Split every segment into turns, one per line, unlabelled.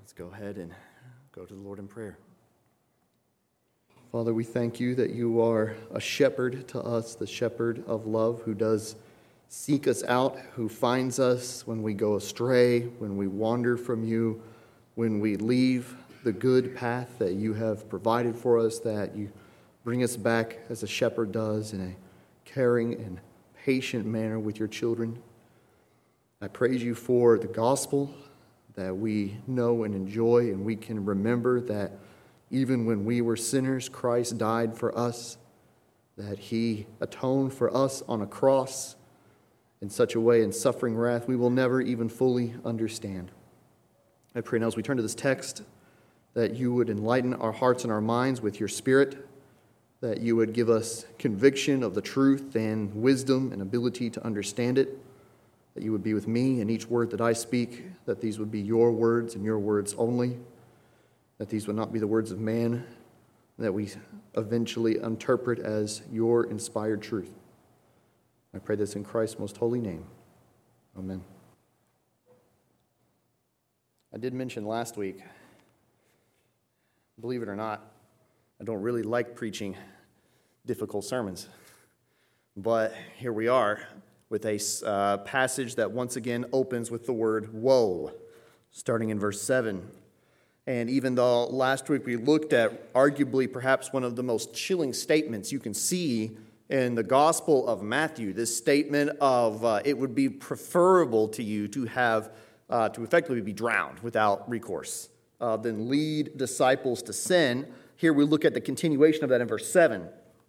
Let's go ahead and go to the Lord in prayer.
Father, we thank you that you are a shepherd to us, the shepherd of love who does seek us out, who finds us when we go astray, when we wander from you, when we leave the good path that you have provided for us, that you bring us back as a shepherd does in a caring and patient manner with your children. I praise you for the gospel that we know and enjoy, and we can remember that even when we were sinners, Christ died for us, that he atoned for us on a cross in such a way in suffering wrath we will never even fully understand. I pray now as we turn to this text that you would enlighten our hearts and our minds with your Spirit, that you would give us conviction of the truth and wisdom and ability to understand it, that you would be with me in each word that I speak, that these would be your words and your words only, that these would not be the words of man, that we eventually interpret as your inspired truth. I pray this in Christ's most holy name. Amen. I did mention last week, believe it or not, I don't really like preaching difficult sermons. But here we are with a passage that once again opens with the word woe, starting in verse 7. And even though last week we looked at arguably perhaps one of the most chilling statements you can see in the Gospel of Matthew, this statement of it would be preferable to you to have to effectively be drowned without recourse than lead disciples to sin. Here we look at the continuation of that in verse 7.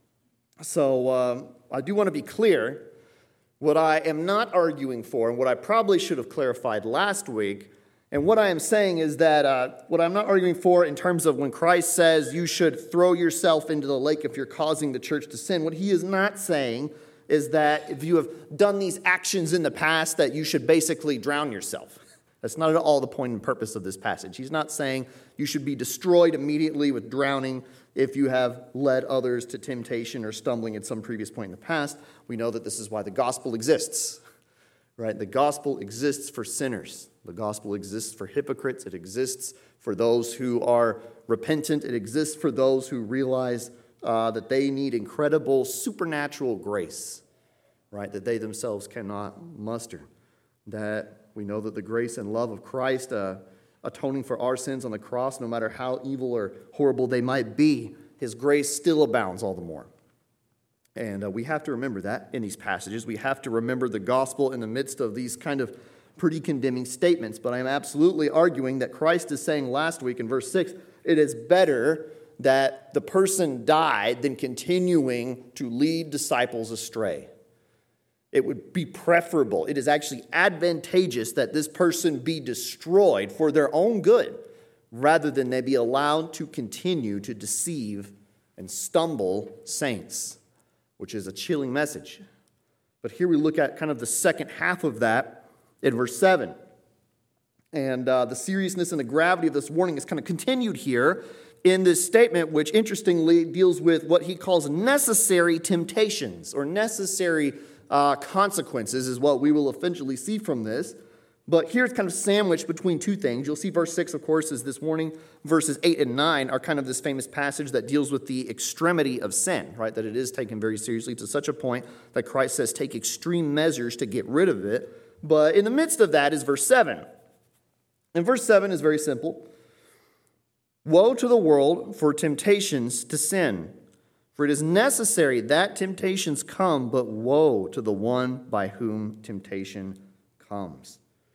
So I do want to be clear. What I am not arguing for, and what I probably should have clarified last week, and what I am saying is that what I'm not arguing for in terms of when Christ says you should throw yourself into the lake if you're causing the church to sin, what he is not saying is that if you have done these actions in the past that you should basically drown yourself. That's not at all the point and purpose of this passage. He's not saying you should be destroyed immediately with drowning if you have led others to temptation or stumbling at some previous point in the past. We know that this is why the gospel exists, right? The gospel exists for sinners. The gospel exists for hypocrites. It exists for those who are repentant. It exists for those who realize that they need incredible supernatural grace, right? That they themselves cannot muster. That we know that the grace and love of Christ atoning for our sins on the cross, no matter how evil or horrible they might be, his grace still abounds all the more. And we have to remember that in these passages. We have to remember the gospel in the midst of these kind of pretty condemning statements. But I am absolutely arguing that Christ is saying last week in verse 6, it is better that the person died than continuing to lead disciples astray. It would be preferable. It is actually advantageous that this person be destroyed for their own good rather than they be allowed to continue to deceive and stumble saints, which is a chilling message. But here we look at kind of the second half of that in verse 7. And the seriousness and the gravity of this warning is kind of continued here in this statement, which interestingly deals with what he calls necessary temptations or necessary consequences is what we will eventually see from this. But here's kind of sandwiched between two things. You'll see verse 6, of course, is this warning. Verses 8 and 9 are kind of this famous passage that deals with the extremity of sin, right? That it is taken very seriously to such a point that Christ says take extreme measures to get rid of it. But in the midst of that is verse 7. And verse 7 is very simple. Woe to the world for temptations to sin. For it is necessary that temptations come, but woe to the one by whom temptation comes.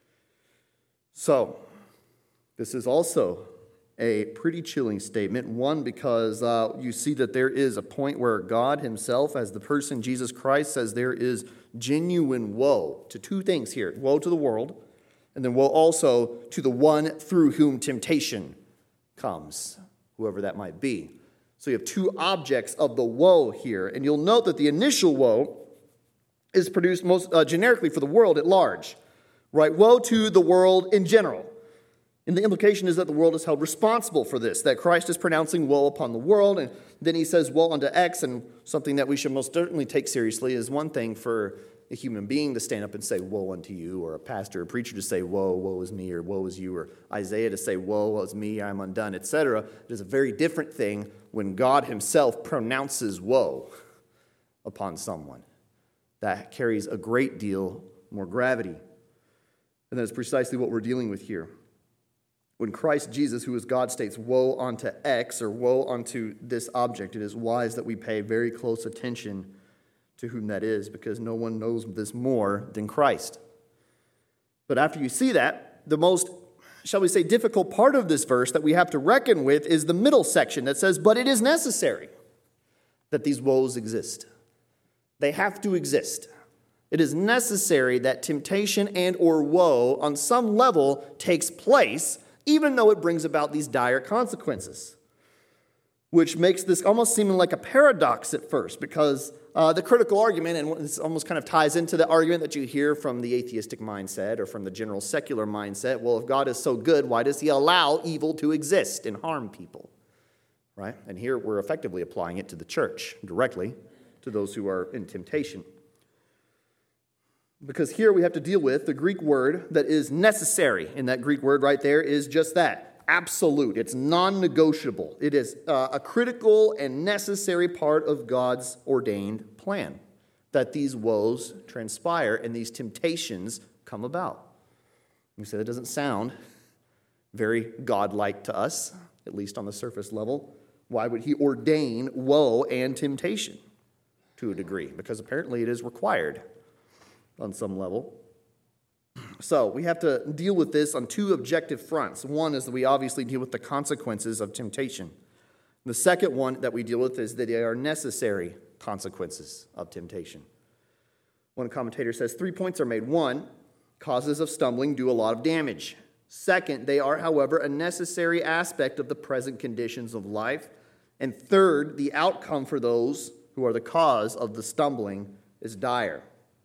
So, this is also a pretty chilling statement. One, because you see that there is a point where God himself, as the person Jesus Christ, says there is genuine woe to two things here. Woe to the world, and then woe also to the one through whom temptation comes, whoever that might be. So you have two objects of the woe here. And you'll note that the initial woe is produced most generically for the world at large. Right? Woe to the world in general. And the implication is that the world is held responsible for this, that Christ is pronouncing woe upon the world. And then he says woe unto X, and something that we should most certainly take seriously is one thing for a human being to stand up and say, woe unto you, or a pastor or preacher to say, woe is me, or woe is you, or Isaiah to say, woe is me, I'm undone, etc. It is a very different thing when God himself pronounces woe upon someone. That carries a great deal more gravity. And that's precisely what we're dealing with here. When Christ Jesus, who is God, states woe unto X, or woe unto this object, it is wise that we pay very close attention to whom that is, because no one knows this more than Christ. But after you see that, the most, shall we say, difficult part of this verse that we have to reckon with is the middle section that says, but it is necessary that these woes exist. They have to exist. It is necessary that temptation and or woe on some level takes place, even though it brings about these dire consequences, which makes this almost seeming like a paradox at first, because the critical argument, and this almost kind of ties into the argument that you hear from the atheistic mindset or from the general secular mindset, well, if God is so good, why does he allow evil to exist and harm people? Right? And here we're effectively applying it to the church directly, to those who are in temptation. Because here we have to deal with the Greek word that is necessary, and that Greek word right there is just that. Absolute. It's non-negotiable. It is a critical and necessary part of God's ordained plan that these woes transpire and these temptations come about. You say that doesn't sound very godlike to us, at least on the surface level. Why would he ordain woe and temptation to a degree? Because apparently it is required on some level. So we have to deal with this on two objective fronts. One is that we obviously deal with the consequences of temptation. The second one that we deal with is that they are necessary consequences of temptation. One commentator says 3 points are made. One, causes of stumbling do a lot of damage. Second, they are, however, a necessary aspect of the present conditions of life. And third, the outcome for those who are the cause of the stumbling is dire.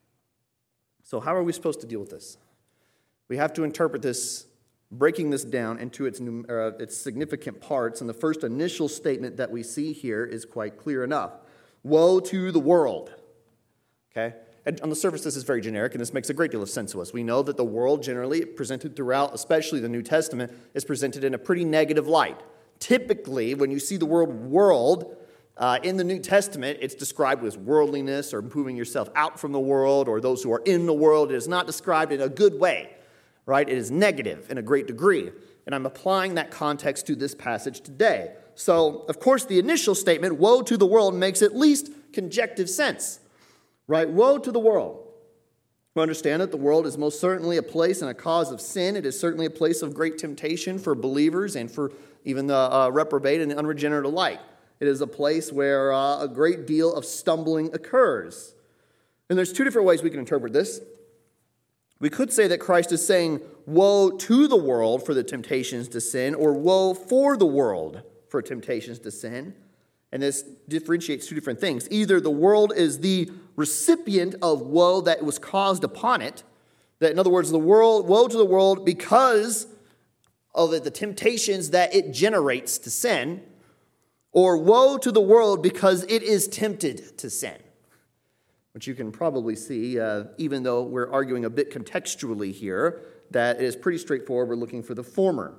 So how are we supposed to deal with this? We have to interpret this, breaking this down into its significant parts. And the first initial statement that we see here is quite clear enough. Woe to the world. Okay? And on the surface, this is very generic, and this makes a great deal of sense to us. We know that the world generally presented throughout, especially the New Testament, is presented in a pretty negative light. Typically, when you see the word world in the New Testament, it's described as worldliness or moving yourself out from the world or those who are in the world. It is not described in a good way, right? It is negative in a great degree. And I'm applying that context to this passage today. So, of course, the initial statement, woe to the world, makes at least conjective sense, right? Woe to the world. We understand that the world is most certainly a place and a cause of sin. It is certainly a place of great temptation for believers and for even the reprobate and unregenerate alike. It is a place where a great deal of stumbling occurs. And there's two different ways we can interpret this. We could say that Christ is saying, woe to the world for the temptations to sin, or woe for the world for temptations to sin. And this differentiates two different things. Either the world is the recipient of woe that was caused upon it. That, in other words, woe to the world because of the temptations that it generates to sin. Or woe to the world because it is tempted to sin. Which you can probably see, even though we're arguing a bit contextually here, that it is pretty straightforward. We're looking for the former.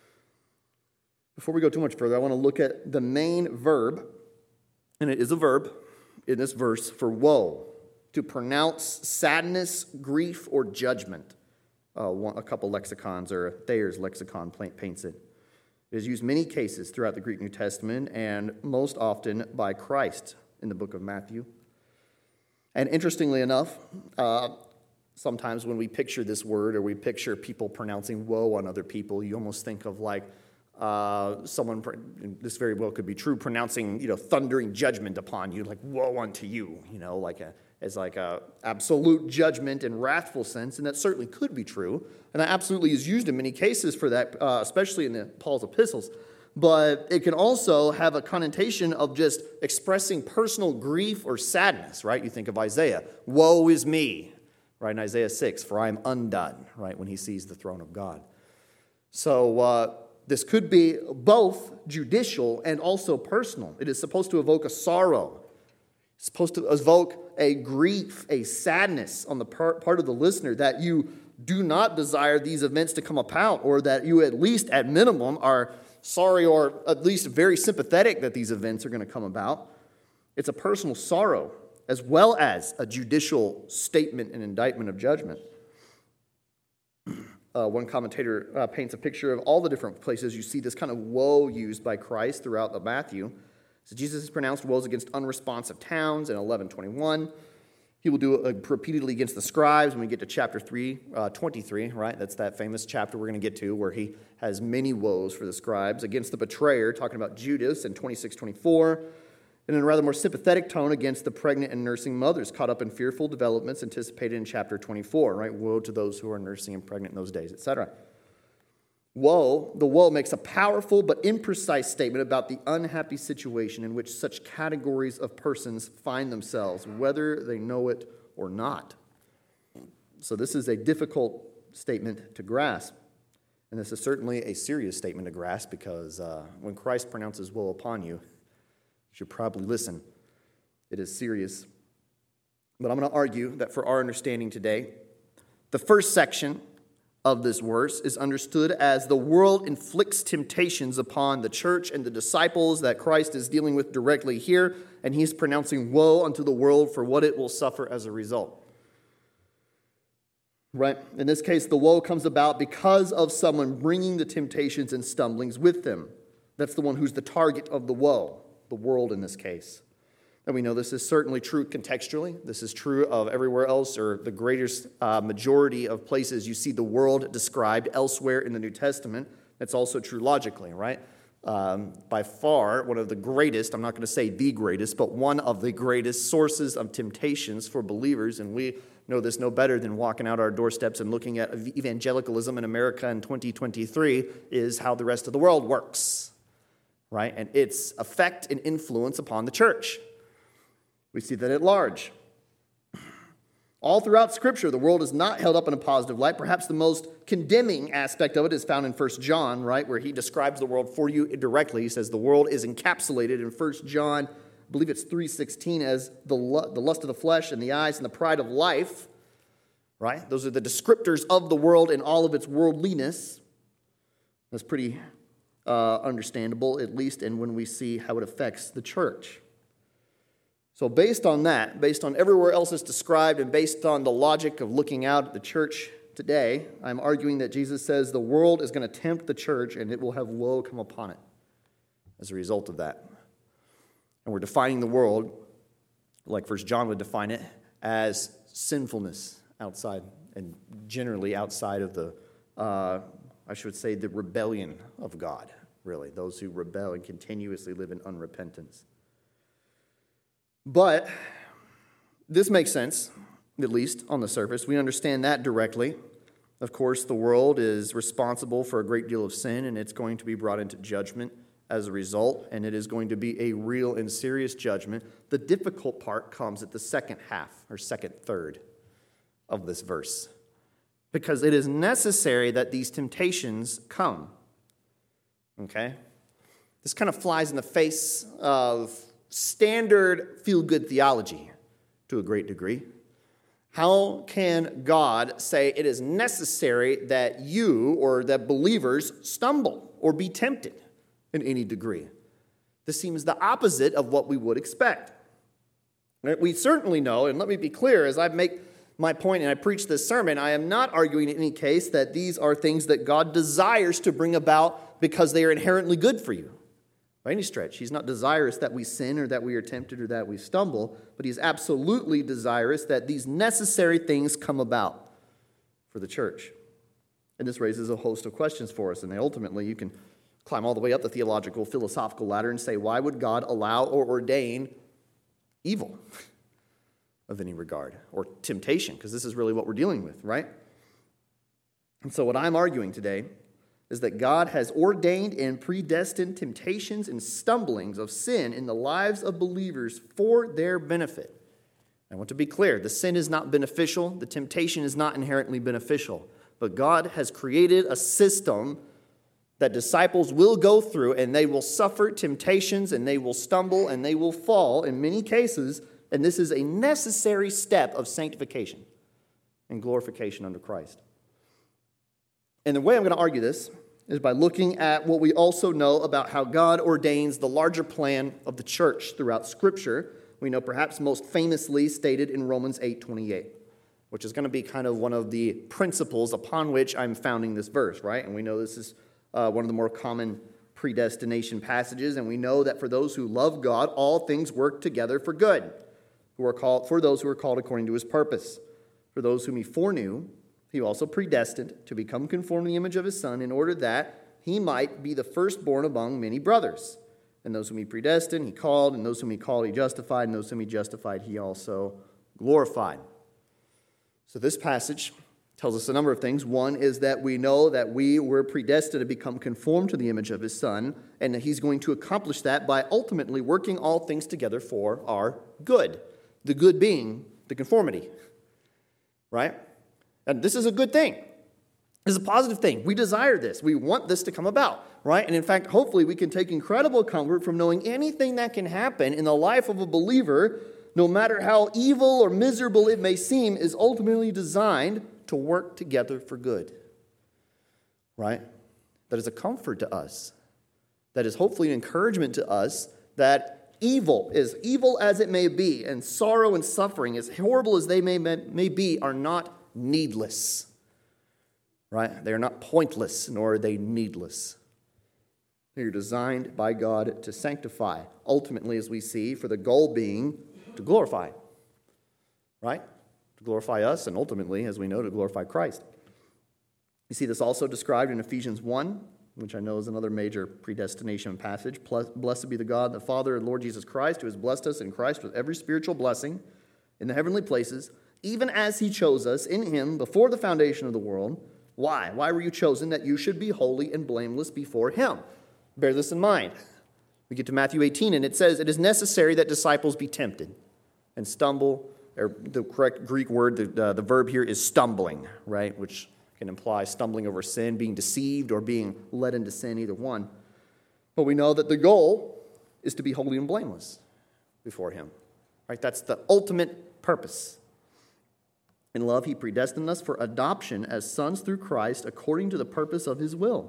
Before we go too much further, I want to look at the main verb, and it is a verb in this verse for woe, to pronounce sadness, grief, or judgment. A couple lexicons, or Thayer's lexicon paints it. It is used many cases throughout the Greek New Testament, and most often by Christ in the book of Matthew. And interestingly enough, sometimes when we picture this word, or we picture people pronouncing woe on other people, you almost think of like someone, this very well could be true, pronouncing, thundering judgment upon you, like woe unto you, as like a absolute judgment and wrathful sense, and that certainly could be true, and that absolutely is used in many cases for that, especially in Paul's epistles. But it can also have a connotation of just expressing personal grief or sadness, right? You think of Isaiah, woe is me, right? In Isaiah 6, for I am undone, right? When he sees the throne of God. So this could be both judicial and also personal. It is supposed to evoke a sorrow. It's supposed to evoke a grief, a sadness on the part of the listener that you do not desire these events to come about, or that you at least, at minimum, are sorry or at least very sympathetic that these events are going to come about. It's a personal sorrow as well as a judicial statement and indictment of judgment. One commentator paints a picture of all the different places you see this kind of woe used by Christ throughout the Matthew. So Jesus has pronounced woes against unresponsive towns in 11:21. He will do it repeatedly against the scribes when we get to chapter 23, right? That's that famous chapter we're going to get to where he has many woes for the scribes. Against the betrayer, talking about Judas in 26:24. And in a rather more sympathetic tone against the pregnant and nursing mothers caught up in fearful developments anticipated in chapter 24, right? Woe to those who are nursing and pregnant in those days, etc. The woe makes a powerful but imprecise statement about the unhappy situation in which such categories of persons find themselves, whether they know it or not. So this is a difficult statement to grasp. And this is certainly a serious statement to grasp because when Christ pronounces woe upon you, you should probably listen. It is serious. But I'm going to argue that for our understanding today, the first section of this verse is understood as the world inflicts temptations upon the church and the disciples that Christ is dealing with directly here, and he's pronouncing woe unto the world for what it will suffer as a result. Right? In this case, the woe comes about because of someone bringing the temptations and stumblings with them. That's the one who's the target of the woe, the world in this case. And we know this is certainly true contextually. This is true of everywhere else, or the greatest majority of places you see the world described elsewhere in the New Testament. That's also true logically, right? By far, one of the greatest, I'm not going to say the greatest, but one of the greatest sources of temptations for believers, and we know this no better than walking out our doorsteps and looking at evangelicalism in America in 2023, is how the rest of the world works, right? And its effect and influence upon the church. We see that at large. All throughout Scripture, the world is not held up in a positive light. Perhaps the most condemning aspect of it is found in 1 John, right, where he describes the world for you directly. He says the world is encapsulated in 1 John, I believe it's 3:16, as the lust of the flesh and the eyes and the pride of life, right? Those are the descriptors of the world in all of its worldliness. That's pretty understandable, at least, and when we see how it affects the church. So based on that, based on everywhere else it's described, and based on the logic of looking out at the church today, I'm arguing that Jesus says the world is going to tempt the church and it will have woe come upon it as a result of that. And we're defining the world, like 1 John would define it, as sinfulness outside, and generally outside of the, the rebellion of God, really. Those who rebel and continuously live in unrepentance. But this makes sense, at least on the surface. We understand that directly. Of course, the world is responsible for a great deal of sin, and it's going to be brought into judgment as a result, and it is going to be a real and serious judgment. The difficult part comes at the second half, or second third of this verse, because it is necessary that these temptations come. Okay? This kind of flies in the face of standard feel-good theology to a great degree. How can God say it is necessary that you or that believers stumble or be tempted in any degree? This seems the opposite of what we would expect. We certainly know, and let me be clear, as I make my point and I preach this sermon, I am not arguing in any case that these are things that God desires to bring about because they are inherently good for you. By any stretch. He's not desirous that we sin or that we are tempted or that we stumble, but he's absolutely desirous that these necessary things come about for the church. And this raises a host of questions for us, and ultimately you can climb all the way up the theological, philosophical ladder and say, why would God allow or ordain evil of any regard, or temptation? Because this is really what we're dealing with, right? And so what I'm arguing today is that God has ordained and predestined temptations and stumblings of sin in the lives of believers for their benefit. I want to be clear, the sin is not beneficial, the temptation is not inherently beneficial, but God has created a system that disciples will go through, and they will suffer temptations, and they will stumble, and they will fall, in many cases, And this is a necessary step of sanctification and glorification under Christ. And the way I'm going to argue this is by looking at what we also know about how God ordains the larger plan of the church throughout Scripture. We know perhaps most famously stated in Romans 8:28, which is going to be kind of one of the principles upon which I'm founding this verse, right? And we know this is one of the more common predestination passages, and we know that for those who love God, all things work together for good, for those who are called according to his purpose. For those whom he foreknew, he also predestined to become conformed to the image of his Son, in order that he might be the firstborn among many brothers. And those whom he predestined, he called, and those whom he called, he justified, and those whom he justified, he also glorified. So this passage tells us a number of things. One is that we know that we were predestined to become conformed to the image of his Son, and that he's going to accomplish that by ultimately working all things together for our good. The good being the conformity, right? And this is a good thing. This is a positive thing. We desire this. We want this to come about, right? And in fact, hopefully we can take incredible comfort from knowing anything that can happen in the life of a believer, no matter how evil or miserable it may seem, is ultimately designed to work together for good, right? That is a comfort to us. That is hopefully an encouragement to us that evil, as evil as it may be, and sorrow and suffering, as horrible as they may be, are not needless, right? They are not pointless, nor are they needless. They are designed by God to sanctify, ultimately, as we see, for the goal being to glorify, right? To glorify us, and ultimately, as we know, to glorify Christ. You see this also described in Ephesians 1, which I know is another major predestination passage. Blessed be the God, the Father and Lord Jesus Christ, who has blessed us in Christ with every spiritual blessing in the heavenly places, even as he chose us in him before the foundation of the world. Why? Why were you chosen? That you should be holy and blameless before him. Bear this in mind. We get to Matthew 18, and it says, it is necessary that disciples be tempted and stumble. Or the correct Greek word, the verb here is stumbling, right? Which can imply stumbling over sin, being deceived, or being led into sin, either one. But we know that the goal is to be holy and blameless before him, right? That's the ultimate purpose. In love, he predestined us for adoption as sons through Christ, according to the purpose of his will,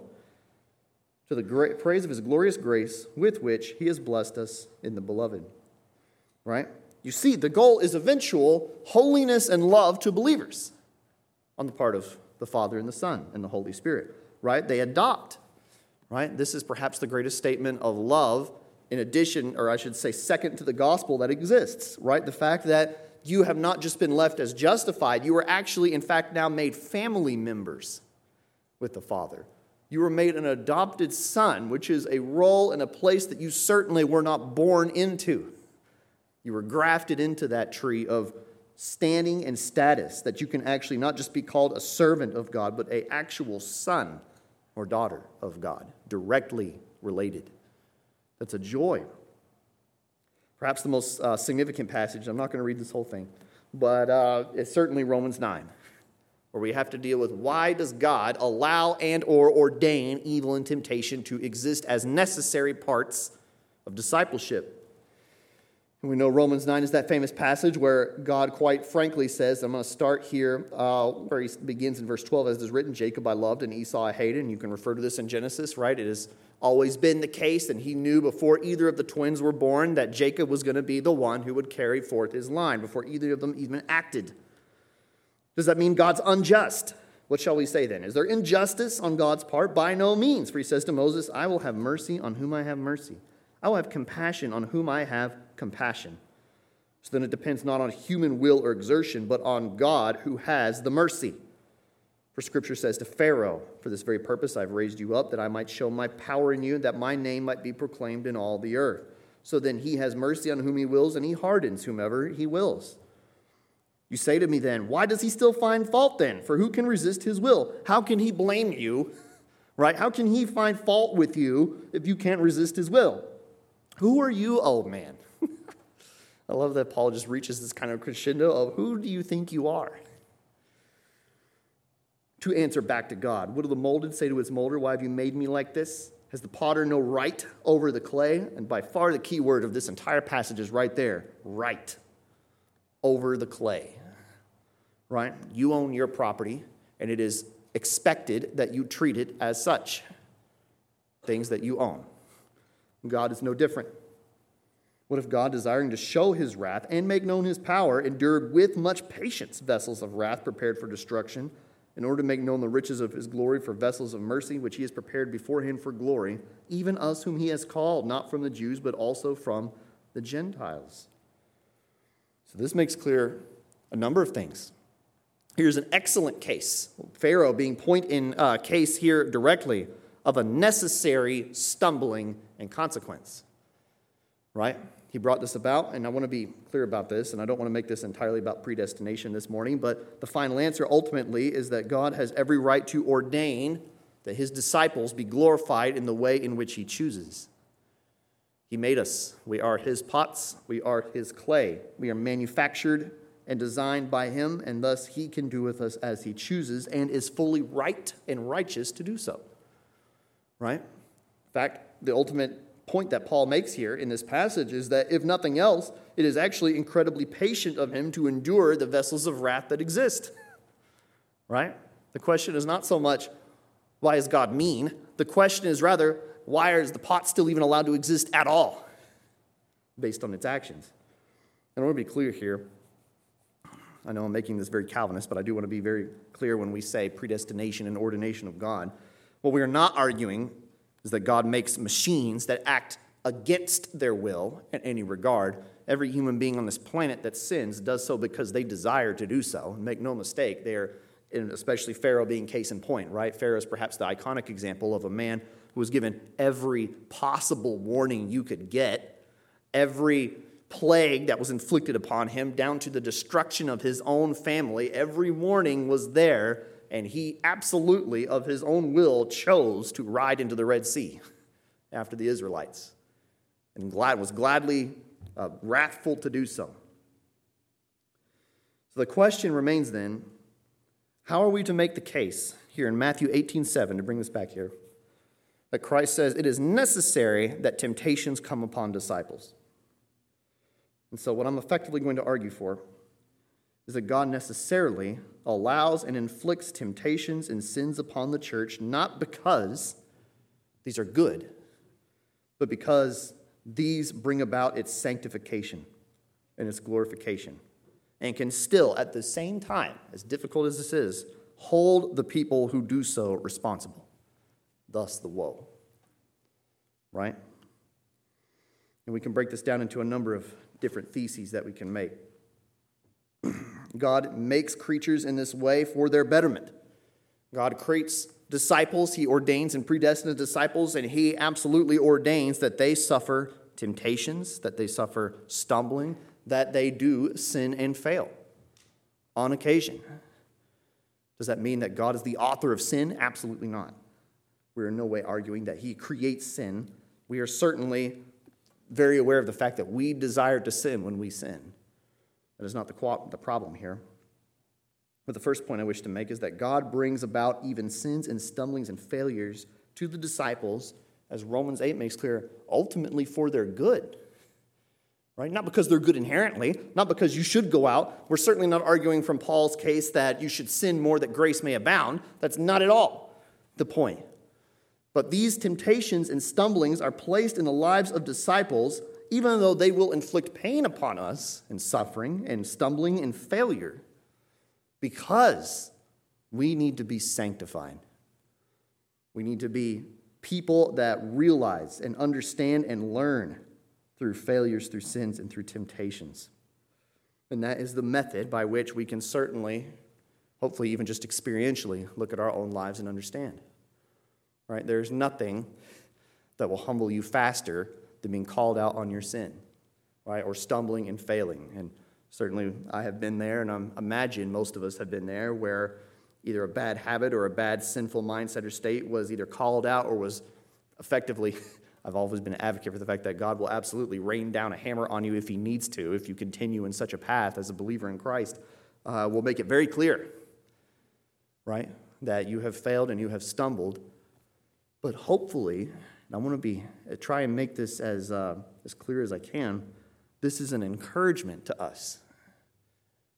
to the great praise of his glorious grace, with which he has blessed us in the beloved, right? You see, the goal is eventual holiness and love to believers on the part of the Father and the Son and the Holy Spirit, right? They adopt, right? This is perhaps the greatest statement of love in addition, or I should say second to the gospel that exists, right? The fact that you have not just been left as justified, you are actually, in fact, now made family members with the Father. You were made an adopted son, which is a role and a place that you certainly were not born into. You were grafted into that tree of standing and status, that you can actually not just be called a servant of God, but an actual son or daughter of God, directly related. That's a joy. Perhaps the most significant passage, I'm not going to read this whole thing, but it's certainly Romans 9, where we have to deal with why does God allow and or ordain evil and temptation to exist as necessary parts of discipleship. And we know Romans 9 is that famous passage where God quite frankly says, I'm going to start here where he begins in verse 12, as it is written, Jacob I loved and Esau I hated. And you can refer to this in Genesis, right? It has always been the case, and he knew before either of the twins were born that Jacob was going to be the one who would carry forth his line, before either of them even acted. Does that mean God's unjust? What shall we say then? Is there injustice on God's part? By no means. For he says to Moses, I will have mercy on whom I have mercy. I will have compassion on whom I have compassion. So then it depends not on human will or exertion, but on God who has the mercy. For Scripture says to Pharaoh, for this very purpose I have raised you up, that I might show my power in you, that my name might be proclaimed in all the earth. So then he has mercy on whom he wills, and he hardens whomever he wills. You say to me then, why does he still find fault then? For who can resist his will? How can he blame you? Right? How can he find fault with you if you can't resist his will? Who are you, old man? I love that Paul just reaches this kind of crescendo of who do you think you are? To answer back to God, what do the molded say to its molder? Why have you made me like this? Has the potter no right over the clay? And by far the key word of this entire passage is right there, right. over the clay, right? You own your property, and it is expected that you treat it as such. Things that you own. God is no different. What if God, desiring to show his wrath and make known his power, endured with much patience vessels of wrath prepared for destruction, in order to make known the riches of his glory for vessels of mercy, which he has prepared beforehand for glory, even us whom he has called, not from the Jews, but also from the Gentiles? So this makes clear a number of things. Here's an excellent case, Pharaoh being point in case here directly, of a necessary stumbling and consequence, right? He brought this about, and I want to be clear about this, and I don't want to make this entirely about predestination this morning, but the final answer ultimately is that God has every right to ordain that his disciples be glorified in the way in which he chooses. He made us. We are his pots. We are his clay. We are manufactured and designed by him, and thus he can do with us as he chooses and is fully right and righteous to do so. Right? In fact, the ultimate point that Paul makes here in this passage is that if nothing else, it is actually incredibly patient of him to endure the vessels of wrath that exist. Right? The question is not so much, why is God mean? The question is rather, why is the pot still even allowed to exist at all based on its actions? And I want to be clear here. I know I'm making this very Calvinist, but I do want to be very clear when we say predestination and ordination of God. What we are not arguing is that God makes machines that act against their will in any regard. Every human being on this planet that sins does so because they desire to do so. And make no mistake, they are, especially Pharaoh being case in point, right? Pharaoh is perhaps the iconic example of a man who was given every possible warning you could get, every plague that was inflicted upon him, down to the destruction of his own family. Every warning was there, and he absolutely, of his own will, chose to ride into the Red Sea after the Israelites, and was gladly wrathful to do so. So the question remains then, how are we to make the case here in Matthew 18:7, to bring this back here, that Christ says it is necessary that temptations come upon disciples? And so what I'm effectively going to argue for is that God necessarily allows and inflicts temptations and sins upon the church, not because these are good, but because these bring about its sanctification and its glorification, and can still, at the same time, as difficult as this is, hold the people who do so responsible. Thus the woe. Right? And we can break this down into a number of different theses that we can make. God makes creatures in this way for their betterment. God creates disciples. He ordains and predestines disciples, and he absolutely ordains that they suffer temptations, that they suffer stumbling, that they do sin and fail on occasion. Does that mean that God is the author of sin? Absolutely not. We're in no way arguing that he creates sin. We are certainly very aware of the fact that we desire to sin when we sin. That is not the problem here. But the first point I wish to make is that God brings about even sins and stumblings and failures to the disciples, as Romans 8 makes clear, ultimately for their good. Right? Not because they're good inherently, not because you should go out. We're certainly not arguing from Paul's case that you should sin more that grace may abound. That's not at all the point. But these temptations and stumblings are placed in the lives of disciples, even though they will inflict pain upon us and suffering and stumbling and failure, because we need to be sanctified. We need to be people that realize and understand and learn through failures, through sins, and through temptations. And that is the method by which we can certainly, hopefully even just experientially, look at our own lives and understand. Right? There's nothing that will humble you faster than being called out on your sin, right? Or stumbling and failing. And certainly I have been there, and I imagine most of us have been there, where either a bad habit or a bad sinful mindset or state was either called out or was effectively, I've always been an advocate for the fact that God will absolutely rain down a hammer on you if he needs to, if you continue in such a path as a believer in Christ. Will make it very clear, right, that you have failed and you have stumbled. But hopefully, and I want to try and make this as clear as I can, this is an encouragement to us.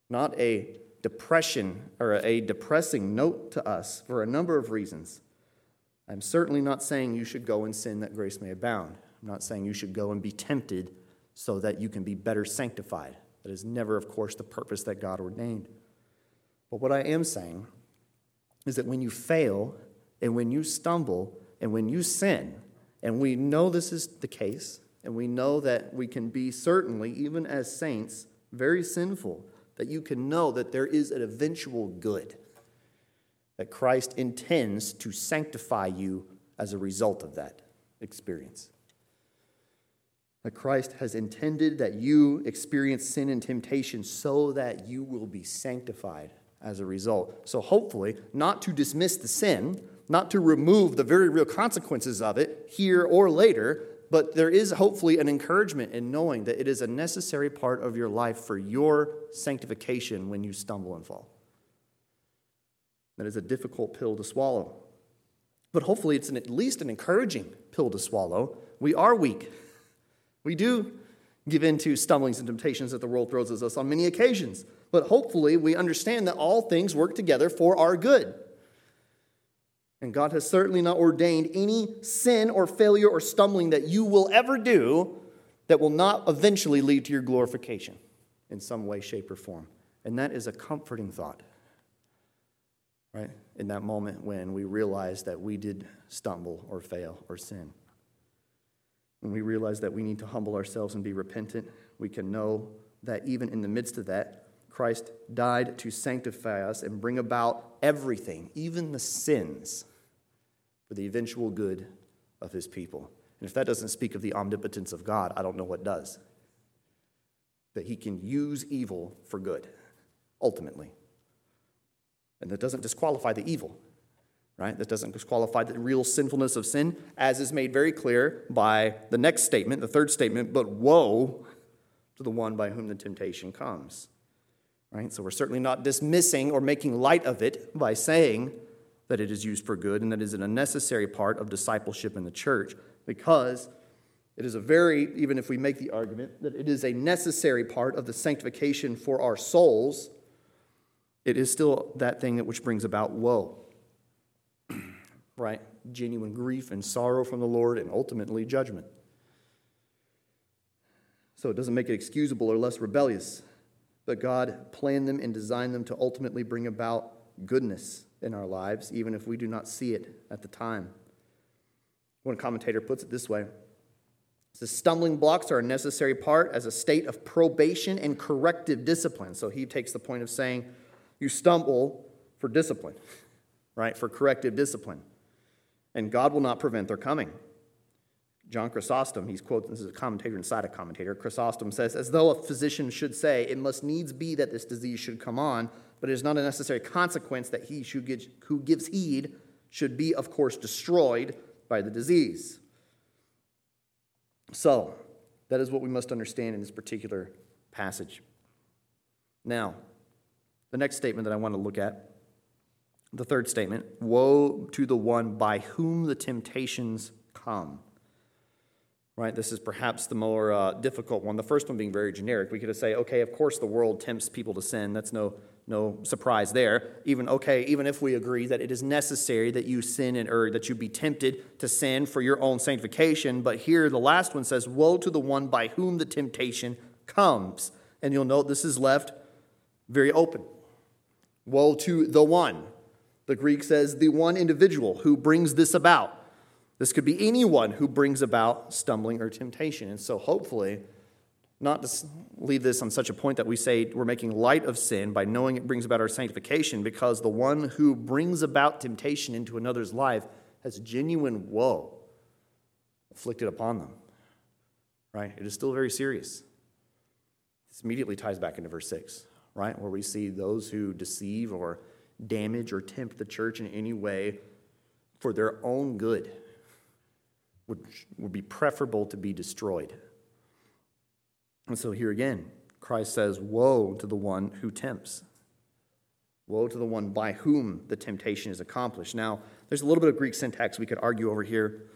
not a depression or a depressing note to us for a number of reasons. I'm certainly not saying you should go and sin that grace may abound. I'm not saying you should go and be tempted so that you can be better sanctified. That is never, of course, the purpose that God ordained. But what I am saying is that when you fail and when you stumble and when you sin, and we know this is the case, and we know that we can be certainly, even as saints, very sinful, that you can know that there is an eventual good, that Christ intends to sanctify you as a result of that experience. That Christ has intended that you experience sin and temptation so that you will be sanctified as a result. So hopefully, not to dismiss the sin, not to remove the very real consequences of it here or later, but there is hopefully an encouragement in knowing that it is a necessary part of your life for your sanctification when you stumble and fall. That is a difficult pill to swallow. But hopefully it's at least an encouraging pill to swallow. We are weak. We do give in to stumblings and temptations that the world throws at us on many occasions. But hopefully we understand that all things work together for our good. And God has certainly not ordained any sin or failure or stumbling that you will ever do that will not eventually lead to your glorification in some way, shape, or form. And that is a comforting thought, right? In that moment when we realize that we did stumble or fail or sin. When we realize that we need to humble ourselves and be repentant, we can know that even in the midst of that, Christ died to sanctify us and bring about everything, even the sins, for the eventual good of his people. And if that doesn't speak of the omnipotence of God, I don't know what does. That he can use evil for good, ultimately. And that doesn't disqualify the evil, right? That doesn't disqualify the real sinfulness of sin, as is made very clear by the next statement, the third statement, but woe to the one by whom the temptation comes. Right? So we're certainly not dismissing or making light of it by saying that it is used for good and that it is a necessary part of discipleship in the church, because it is even if we make the argument that it is a necessary part of the sanctification for our souls, it is still that thing which brings about woe, right? Genuine grief and sorrow from the Lord and ultimately judgment. So it doesn't make it excusable or less rebellious. But God planned them and designed them to ultimately bring about goodness in our lives, even if we do not see it at the time. One commentator puts it this way. It says, stumbling blocks are a necessary part as a state of probation and corrective discipline. So he takes the point of saying, you stumble for discipline, right? For corrective discipline. And God will not prevent their coming. John Chrysostom, he's quoted, this is a commentator inside a commentator, Chrysostom says, as though a physician should say, it must needs be that this disease should come on, but it is not a necessary consequence that he who gives heed should be, of course, destroyed by the disease. So, that is what we must understand in this particular passage. Now, the next statement that I want to look at, the third statement, woe to the one by whom the temptations come. Right, this is perhaps the more difficult one. The first one being very generic. We could say, okay, of course the world tempts people to sin. That's no surprise there. Even if we agree that it is necessary that you sin or that you be tempted to sin for your own sanctification. But here the last one says, woe to the one by whom the temptation comes. And you'll note this is left very open. Woe to the one. The Greek says the one individual who brings this about. This could be anyone who brings about stumbling or temptation. And so hopefully, not to leave this on such a point that we say we're making light of sin by knowing it brings about our sanctification, because the one who brings about temptation into another's life has genuine woe afflicted upon them. Right? It is still very serious. This immediately ties back into verse 6, right? Where we see those who deceive or damage or tempt the church in any way for their own good would be preferable to be destroyed. And so here again, Christ says, woe to the one who tempts. Woe to the one by whom the temptation is accomplished. Now, there's a little bit of Greek syntax we could argue over here.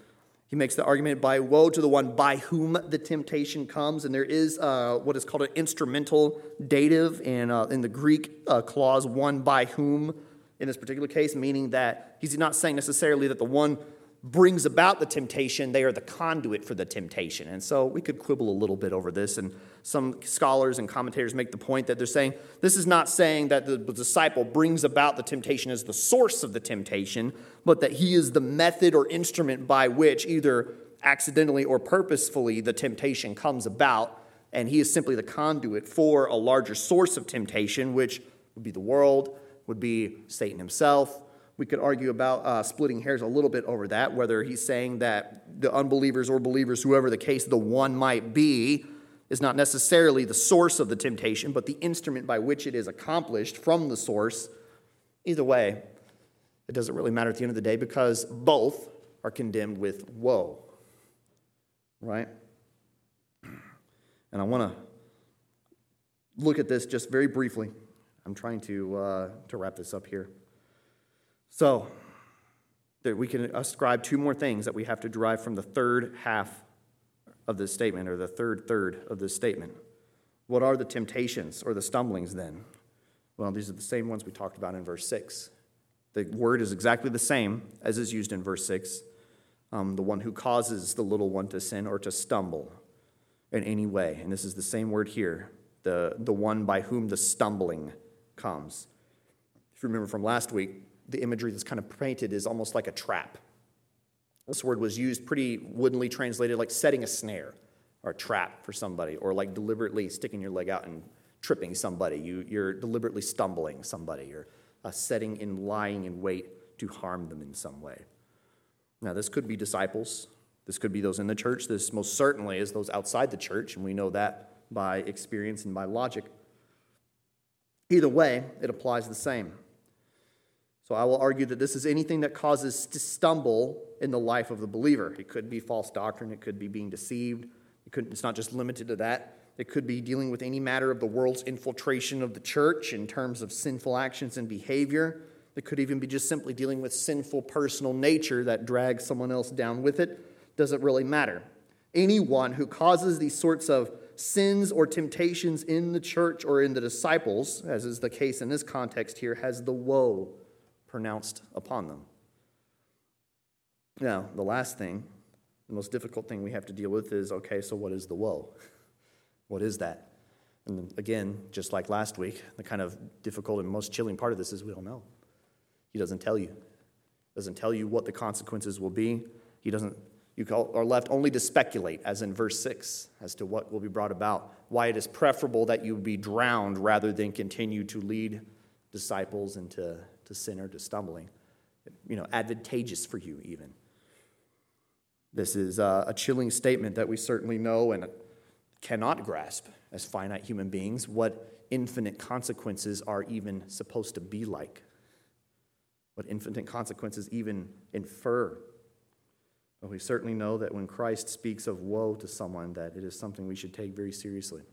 He makes the argument by woe to the one by whom the temptation comes. And there is what is called an instrumental dative in the Greek clause, one by whom, in this particular case, meaning that he's not saying necessarily that the one brings about the temptation, they are the conduit for the temptation. And so we could quibble a little bit over this, and some scholars and commentators make the point that they're saying this is not saying that the disciple brings about the temptation as the source of the temptation, but that he is the method or instrument by which, either accidentally or purposefully, the temptation comes about, and he is simply the conduit for a larger source of temptation, which would be the world, would be Satan himself. We could argue about splitting hairs a little bit over that, whether he's saying that the unbelievers or believers, whoever the case the one might be, is not necessarily the source of the temptation, but the instrument by which it is accomplished from the source. Either way, it doesn't really matter at the end of the day because both are condemned with woe. Right? And I want to look at this just very briefly. I'm trying to wrap this up here. So, we can ascribe two more things that we have to derive from the third half of this statement, or the third of this statement. What are the temptations or the stumblings then? Well, these are the same ones we talked about in verse 6. The word is exactly the same as is used in verse 6. The one who causes the little one to sin or to stumble in any way. And this is the same word here, the one by whom the stumbling comes. If you remember from last week, the imagery that's kind of painted is almost like a trap. This word was used pretty woodenly translated like setting a snare or a trap for somebody, or like deliberately sticking your leg out and tripping somebody. You're deliberately stumbling somebody. You're setting and lying in wait to harm them in some way. Now, this could be disciples. This could be those in the church. This most certainly is those outside the church, and we know that by experience and by logic. Either way, it applies the same. So I will argue that this is anything that causes to stumble in the life of the believer. It could be false doctrine. It could be being deceived. It's not just limited to that. It could be dealing with any matter of the world's infiltration of the church in terms of sinful actions and behavior. It could even be just simply dealing with sinful personal nature that drags someone else down with it. Doesn't really matter. Anyone who causes these sorts of sins or temptations in the church or in the disciples, as is the case in this context here, has the woe pronounced upon them. Now, the last thing, the most difficult thing we have to deal with is, okay, so what is the woe? What is that? And again, just like last week, the kind of difficult and most chilling part of this is we don't know. He doesn't tell you. He doesn't tell you what the consequences will be. You are left only to speculate, as in verse 6, as to what will be brought about, why it is preferable that you be drowned rather than continue to lead disciples into sin or to stumbling. Advantageous for you even. This is a chilling statement that we certainly know and cannot grasp as finite human beings, what infinite consequences are even supposed to be like. What infinite consequences even infer. But we certainly know that when Christ speaks of woe to someone, that it is something we should take very seriously.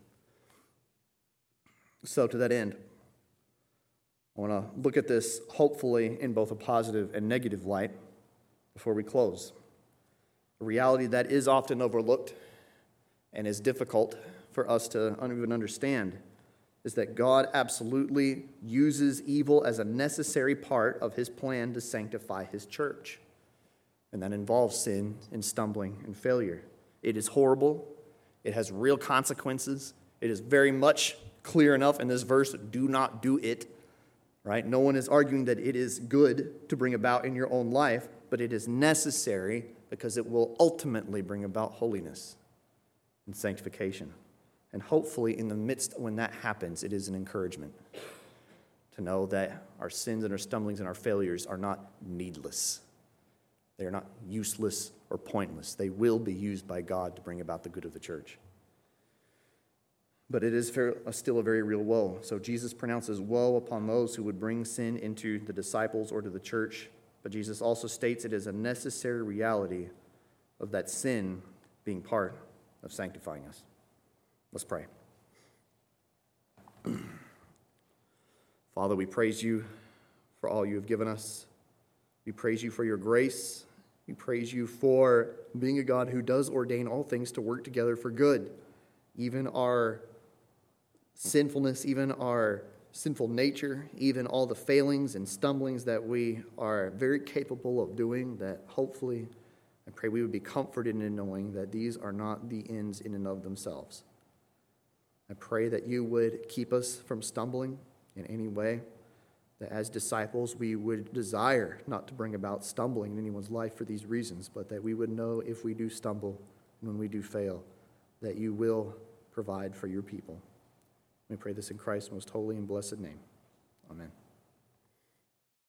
So to that end, I want to look at this hopefully in both a positive and negative light before we close. A reality that is often overlooked and is difficult for us to even understand is that God absolutely uses evil as a necessary part of his plan to sanctify his church. And that involves sin and stumbling and failure. It is horrible. It has real consequences. It is very much clear enough in this verse, do not do it. Right? No one is arguing that it is good to bring about in your own life, but it is necessary because it will ultimately bring about holiness and sanctification. And hopefully in the midst when that happens, it is an encouragement to know that our sins and our stumblings and our failures are not needless. They are not useless or pointless. They will be used by God to bring about the good of the church. But it is still a very real woe. So Jesus pronounces woe upon those who would bring sin into the disciples or to the church. But Jesus also states it is a necessary reality of that sin being part of sanctifying us. Let's pray. Father, we praise you for all you have given us. We praise you for your grace We praise you for being a God who does ordain all things to work together for good. Even our sinfulness, even our sinful nature, even all the failings and stumblings that we are very capable of doing, that hopefully, I pray we would be comforted in knowing that these are not the ends in and of themselves. I pray that you would keep us from stumbling in any way, that as disciples we would desire not to bring about stumbling in anyone's life for these reasons, but that we would know if we do stumble and when we do fail, that you will provide for your people. We pray this in Christ's most holy and blessed name. Amen.